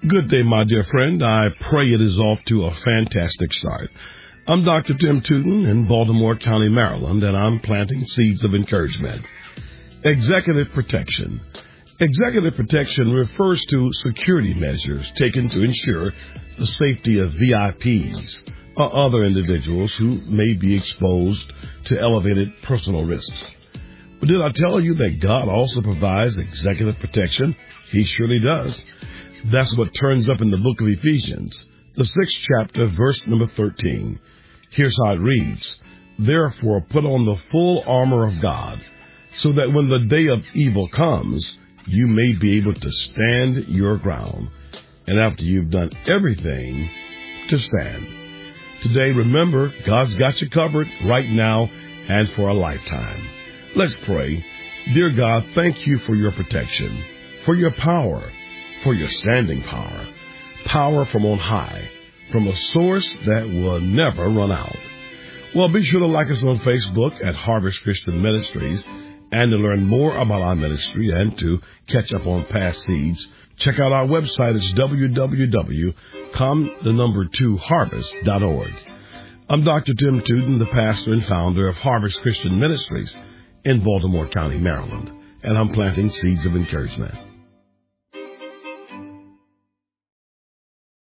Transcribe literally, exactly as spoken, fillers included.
Good day, my dear friend. I pray it is off to a fantastic start. I'm Doctor Tim Tootin in Baltimore County, Maryland, and I'm planting seeds of encouragement. Executive protection. Executive protection refers to security measures taken to ensure the safety of V I Ps or other individuals who may be exposed to elevated personal risks. But did I tell you that God also provides executive protection? He surely does. That's what turns up in the book of Ephesians, the sixth chapter, verse number thirteen. Here's how it reads. Therefore, put on the full armor of God, so that when the day of evil comes, you may be able to stand your ground. And after you've done everything, to stand. Today, remember, God's got you covered right now and for a lifetime. Let's pray. Dear God, thank you for your protection, for your power, for your standing power, power from on high, from a source that will never run out. Well, be sure to like us on Facebook at Harvest Christian Ministries, and to learn more about our ministry and to catch up on past seeds, check out our website. It's w w w dot come the number two harvest dot org. I'm Doctor Tim Tootin, the pastor and founder of Harvest Christian Ministries in Baltimore County, Maryland, and I'm planting seeds of encouragement.